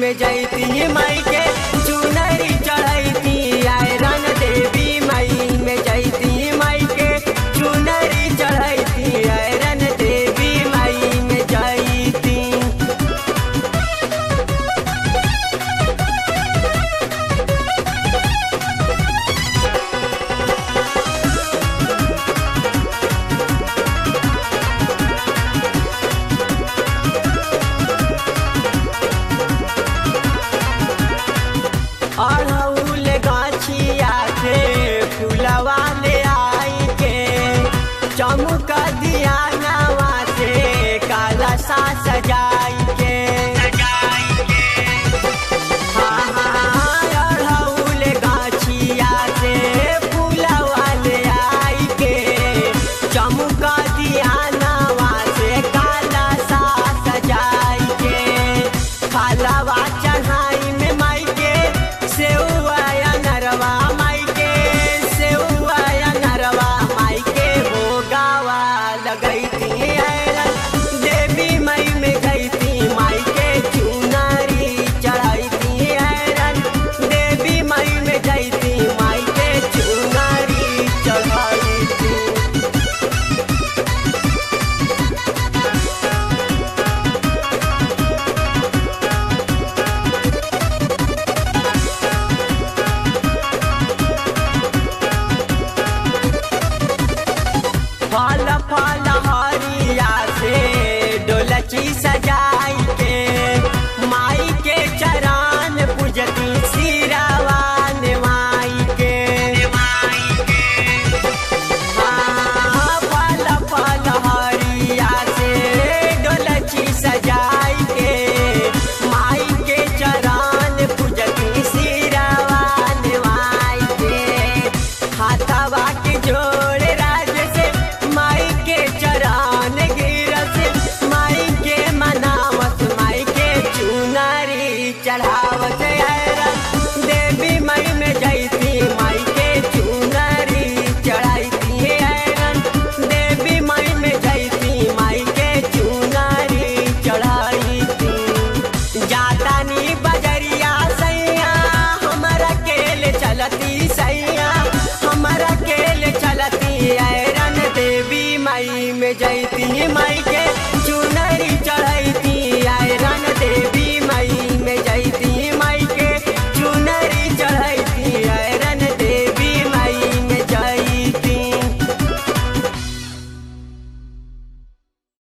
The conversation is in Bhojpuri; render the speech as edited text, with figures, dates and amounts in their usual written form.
में जैती माई के चुनरी चढ़ैती आयरन देवी माई में जैती माई के चुनरी चढ़ैती आयरन देवी माई में जैती। अड़हुल गाछिया से फूलवा ले आई के चमुक दिया नवा से काला सा सजाई के। हाँ हाँ अड़हुल गाछिया से फूलवा ले आई के चमुक दिया नवा से काला सा सजाई के। फलवा चढ़ाई में माई के सेउआ नरवा माई के सेउआ नरवा माई के भोगावा लगैती आयरन देवी माई में गईती माई के चुनरी चढ़ैती आयरन देवी माई में गईती माई के चुनरी चढ़ैती। फल फल हरिया से डोलची सजाई के माई के चरण पूजती सिरावान माई के। हाँ फल फल हरिया से डोलची सजाई के माई के चरण पूजती सिरावान माई के। हाथवा के जोड़े राज से माई के चरण गिरस माई के मनावत माई के चुनरी चढ़ावत आयरन देवी माई में जैती माई के चुनरी चढ़ाईती आयरन देवी माई में जैती माई के चुनरी चढ़ाईती। जातानी बजरिया सैया हमारा केले चलती सैया हमारा केले चलती आयरन देवी माई में जैती माई के